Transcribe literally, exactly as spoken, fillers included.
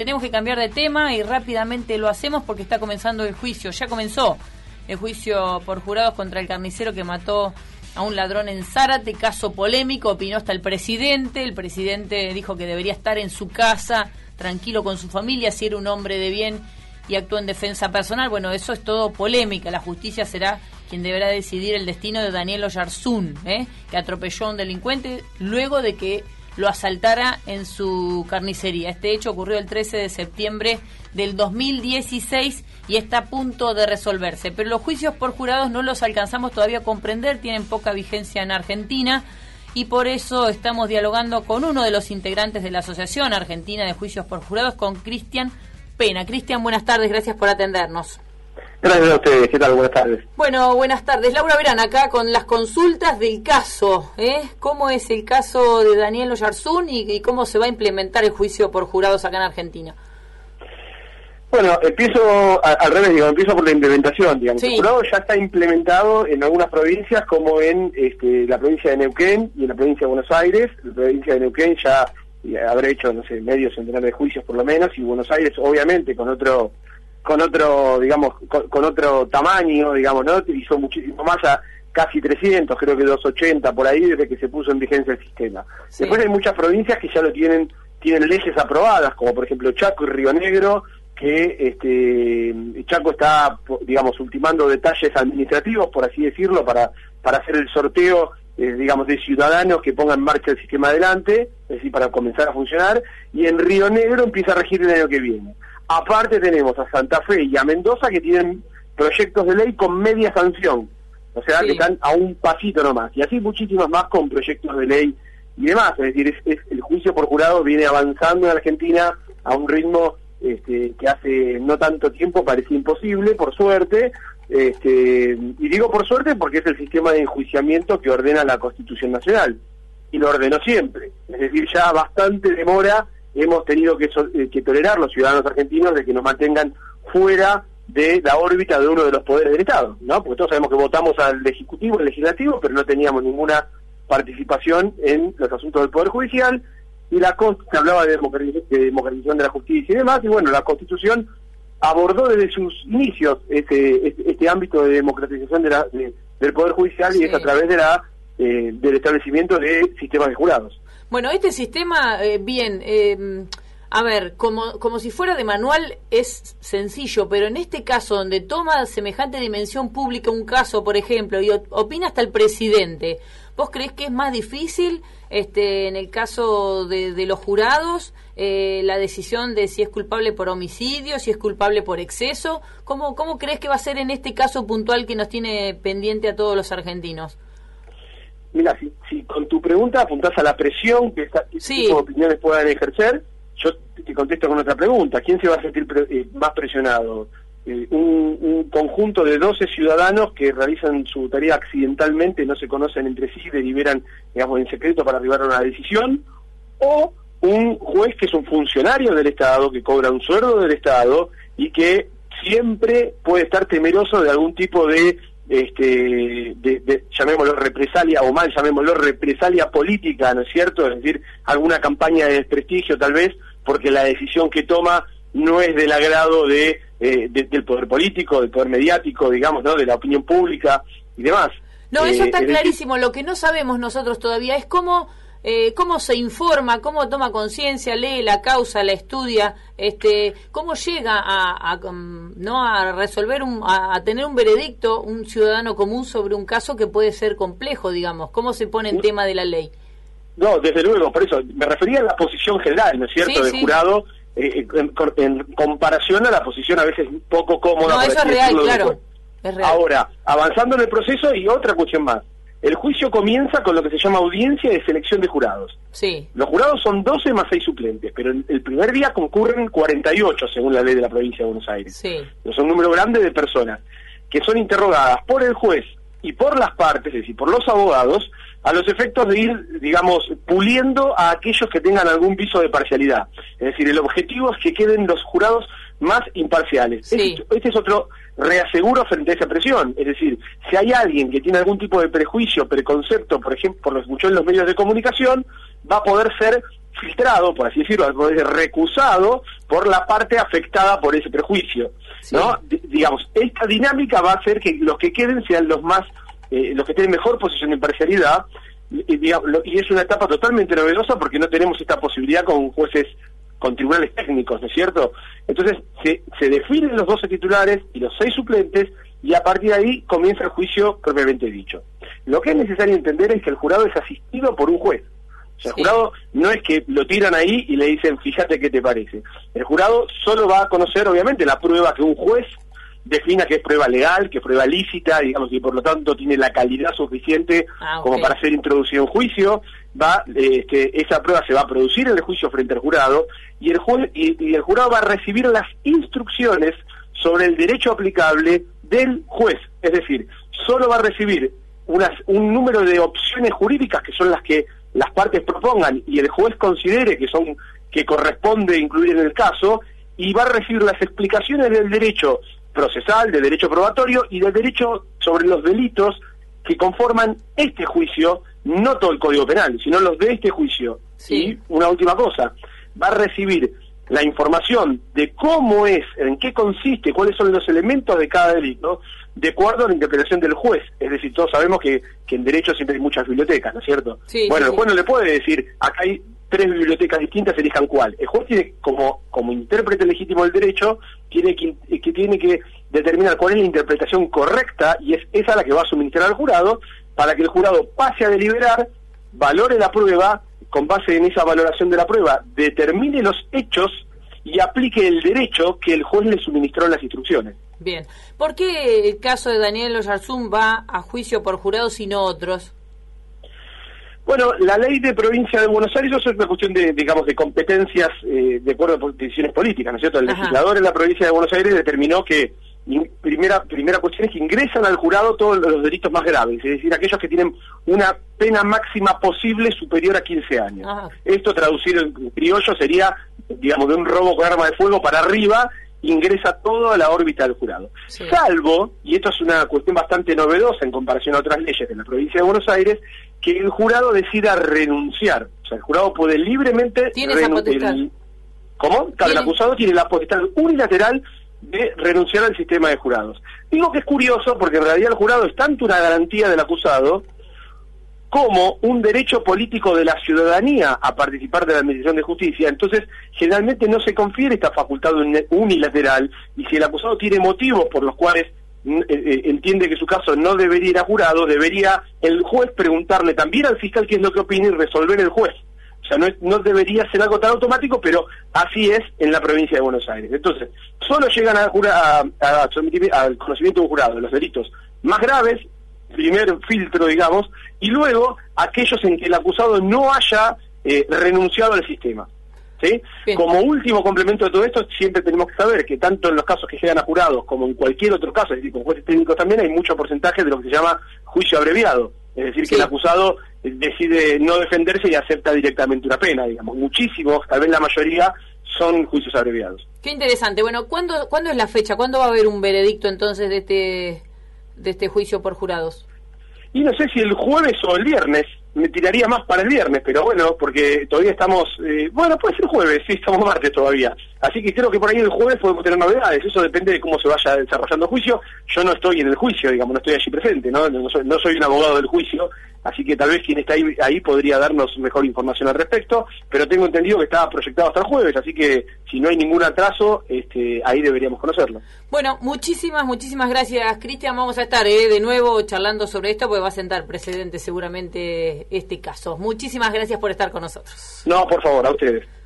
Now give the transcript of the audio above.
tenemos que cambiar de tema y rápidamente lo hacemos porque está comenzando el juicio. Ya comenzó el juicio por jurados contra el carnicero que mató a un ladrón en Zárate, caso polémico, opinó hasta el presidente. El presidente dijo que debería estar en su casa, tranquilo con su familia, si era un hombre de bien y actuó en defensa personal. Bueno, eso es todo polémica. La justicia será quien deberá decidir el destino de Daniel Oyarzún, ¿eh? que atropelló a un delincuente luego de que lo asaltara en su carnicería. Este hecho ocurrió el trece de septiembre del dos mil dieciséis y está a punto de resolverse. Pero los juicios por jurados no los alcanzamos todavía a comprender, tienen poca vigencia en Argentina y por eso estamos dialogando con uno de los integrantes de la Asociación Argentina de Juicios por Jurados, con Cristian Pena. Cristian, buenas tardes, gracias por atendernos. Gracias a ustedes, ¿qué tal? Buenas tardes. Bueno, buenas tardes. Laura Verán, acá con las consultas del caso, ¿eh? ¿Cómo es el caso de Daniel Oyarzún y, y cómo se va a implementar el juicio por jurados acá en Argentina? Bueno, empiezo a, al revés, digo, empiezo por la implementación, digamos. Sí. El jurado ya está implementado en algunas provincias, como en este, la provincia de Neuquén y en la provincia de Buenos Aires. La provincia de Neuquén ya habrá hecho, no sé, medio centenar de juicios por lo menos, y Buenos Aires, obviamente, con otro... con otro, digamos, con, con otro tamaño, digamos, ¿no? Hizo muchísimo más, a casi trescientos, creo que doscientos ochenta por ahí, desde que se puso en vigencia el sistema. Sí. Después hay muchas provincias que ya lo tienen, tienen leyes aprobadas, como por ejemplo Chaco y Río Negro, que este Chaco está, digamos, ultimando detalles administrativos, por así decirlo, para, para hacer el sorteo, eh, digamos, de ciudadanos que pongan en marcha el sistema adelante, es decir, para comenzar a funcionar, y en Río Negro empieza a regir el año que viene. Aparte tenemos a Santa Fe y a Mendoza que tienen proyectos de ley con media sanción, o sea, sí, que están a un pasito nomás, y así muchísimas más con proyectos de ley y demás. Es decir, es, es, el juicio por jurado viene avanzando en Argentina a un ritmo este, que hace no tanto tiempo parecía imposible, por suerte, este, y digo por suerte porque es el sistema de enjuiciamiento que ordena la Constitución Nacional, y lo ordenó siempre, es decir, ya bastante demora hemos tenido que, que tolerar los ciudadanos argentinos de que nos mantengan fuera de la órbita de uno de los poderes del Estado, ¿no? Porque todos sabemos que votamos al Ejecutivo, al Legislativo, pero no teníamos ninguna participación en los asuntos del Poder Judicial, y la Constitución hablaba de, democratiz de democratización de la justicia y demás, y bueno, la Constitución abordó desde sus inicios este, este, este ámbito de democratización de la, de, del Poder Judicial, sí, y es a través de la eh, del establecimiento de sistemas de jurados. Bueno, este sistema, eh, bien, eh, a ver, como, como si fuera de manual es sencillo, pero en este caso donde toma semejante dimensión pública un caso, por ejemplo, y opina hasta el presidente, ¿vos creés que es más difícil este, en el caso de, de los jurados eh, la decisión de si es culpable por homicidio, si es culpable por exceso? ¿Cómo, cómo creés que va a ser en este caso puntual que nos tiene pendiente a todos los argentinos? Mira, si, si con tu pregunta apuntás a la presión que estas sí. tipo de opiniones puedan ejercer, yo te contesto con otra pregunta. ¿Quién se va a sentir pre eh, más presionado? Eh, un, un conjunto de doce ciudadanos que realizan su tarea accidentalmente, no se conocen entre sí, deliberan, digamos, en secreto para arribar a una decisión, o un juez que es un funcionario del Estado, que cobra un sueldo del Estado y que siempre puede estar temeroso de algún tipo de este de, de, llamémoslo represalia, o mal llamémoslo represalia política, ¿no es cierto? Es decir, alguna campaña de desprestigio tal vez, porque la decisión que toma no es del agrado de, eh, de del poder político, del poder mediático, digamos, ¿no? De la opinión pública y demás. No, eso eh, está clarísimo. Decir... Lo que no sabemos nosotros todavía es cómo eh, cómo se informa, cómo toma conciencia, lee la causa, la estudia, este, cómo llega a, a no a resolver un, a, a tener un veredicto un ciudadano común sobre un caso que puede ser complejo, digamos. ¿Cómo se pone en no, tema de la ley? No, desde luego, por eso me refería a la posición general, ¿no es cierto?, sí, del sí. jurado. Eh, en, en comparación a la posición a veces poco cómoda. No, eso es real, claro. Es real. Ahora, avanzando en el proceso, y otra cuestión más. El juicio comienza con lo que se llama audiencia de selección de jurados. Sí. Los jurados son doce más seis suplentes, pero el primer día concurren cuarenta y ocho, según la ley de la provincia de Buenos Aires. Sí. Es un número grande de personas que son interrogadas por el juez y por las partes, es decir, por los abogados, a los efectos de ir, digamos, puliendo a aquellos que tengan algún viso de parcialidad. Es decir, el objetivo es que queden los jurados más imparciales. Sí. Este, este es otro reaseguro frente a esa presión. Es decir, si hay alguien que tiene algún tipo de prejuicio, preconcepto, por ejemplo, por lo que escuchó en los medios de comunicación, va a poder ser filtrado, por así decirlo, recusado por la parte afectada por ese prejuicio, sí. ¿no? D- digamos, esta dinámica va a hacer que los que queden sean los más, eh, los que tienen mejor posición de imparcialidad, y, digamos, lo, y es una etapa totalmente novedosa porque no tenemos esta posibilidad con jueces, con tribunales técnicos, ¿no es cierto? Entonces, se, se definen los doce titulares y los seis suplentes, y a partir de ahí comienza el juicio propiamente dicho. Lo que es necesario entender es que el jurado es asistido por un juez. O sea, el jurado no es que lo tiran ahí y le dicen, fíjate qué te parece. El jurado solo va a conocer, obviamente, la prueba que un juez defina que es prueba legal, que es prueba lícita, digamos, y por lo tanto tiene la calidad suficiente ah, okay. como para ser introducido en juicio. Va, este, esa prueba se va a producir en el juicio frente al jurado, y el, juez, y, y el jurado va a recibir las instrucciones sobre el derecho aplicable del juez. Es decir, solo va a recibir unas, un número de opciones jurídicas que son las que las partes propongan y el juez considere que son que corresponde incluir en el caso, y va a recibir las explicaciones del derecho procesal, del derecho probatorio y del derecho sobre los delitos que conforman este juicio, no todo el Código Penal, sino los de este juicio. Sí. Y una última cosa, va a recibir la información de cómo es, en qué consiste, cuáles son los elementos de cada delito, de acuerdo a la interpretación del juez. Es decir, todos sabemos que, que en derecho siempre hay muchas bibliotecas, ¿no es cierto? Sí, bueno, sí, el juez sí. no le puede decir, acá hay tres bibliotecas distintas, elijan cuál. El juez tiene, como, como intérprete legítimo del derecho, tiene que, que tiene que determinar cuál es la interpretación correcta, y es esa la que va a suministrar al jurado, para que el jurado pase a deliberar, valore la prueba, con base en esa valoración de la prueba, determine los hechos y aplique el derecho que el juez le suministró en las instrucciones. Bien. ¿Por qué el caso de Daniel Oyarzún va a juicio por jurados y no otros? Bueno, la ley de provincia de Buenos Aires es una cuestión de, digamos, de competencias eh, de acuerdo a decisiones políticas, ¿no es cierto? El Ajá. legislador en la provincia de Buenos Aires determinó que primera primera cuestión es que ingresan al jurado todos los delitos más graves, es decir, aquellos que tienen una pena máxima posible superior a quince años. Ajá. Esto traducido en criollo sería, digamos, de un robo con arma de fuego para arriba, ingresa todo a la órbita del jurado. Sí. Salvo, y esto es una cuestión bastante novedosa en comparación a otras leyes de la provincia de Buenos Aires, que el jurado decida renunciar. O sea, el jurado puede libremente... ¿Tiene esa potestad? El, ¿Cómo? Cada el acusado tiene la potestad unilateral de renunciar al sistema de jurados. Digo que es curioso porque en realidad el jurado es tanto una garantía del acusado como un derecho político de la ciudadanía a participar de la administración de justicia. Entonces, generalmente no se confiere esta facultad unilateral, y si el acusado tiene motivos por los cuales eh, entiende que su caso no debería ir a jurado, debería el juez preguntarle también al fiscal qué es lo que opina y resolver el juez. O sea, no, es, no debería ser algo tan automático, pero así es en la provincia de Buenos Aires. Entonces, solo llegan a, a, a, a someter al conocimiento de un jurado de los delitos más graves, primer filtro, digamos, y luego aquellos en que el acusado no haya eh, renunciado al sistema. ¿Sí? Como último complemento de todo esto, siempre tenemos que saber que tanto en los casos que llegan a jurados como en cualquier otro caso, es decir, con jueces técnicos también, hay mucho porcentaje de lo que se llama juicio abreviado. Es decir, sí. que el acusado decide no defenderse y acepta directamente una pena, digamos. Muchísimos, tal vez la mayoría, son juicios abreviados. Qué interesante. Bueno, ¿cuándo, ¿cuándo es la fecha? ¿Cuándo va a haber un veredicto entonces de este, de este juicio por jurados? Y no sé si el jueves o el viernes. Me tiraría más para el viernes, pero bueno, porque todavía estamos... Eh, bueno, puede ser jueves, sí, estamos martes todavía. Así que creo que por ahí el jueves podemos tener novedades. Eso depende de cómo se vaya desarrollando el juicio. Yo no estoy en el juicio, digamos, no estoy allí presente, ¿no? No soy, no soy un abogado del juicio, así que tal vez quien está ahí, ahí podría darnos mejor información al respecto, pero tengo entendido que estaba proyectado hasta el jueves, así que si no hay ningún atraso, este, ahí deberíamos conocerlo. Bueno, muchísimas, muchísimas gracias, Cristian. Vamos a estar eh, de nuevo charlando sobre esto, porque va a sentar precedente seguramente este caso. Muchísimas gracias por estar con nosotros. No, por favor, a ustedes.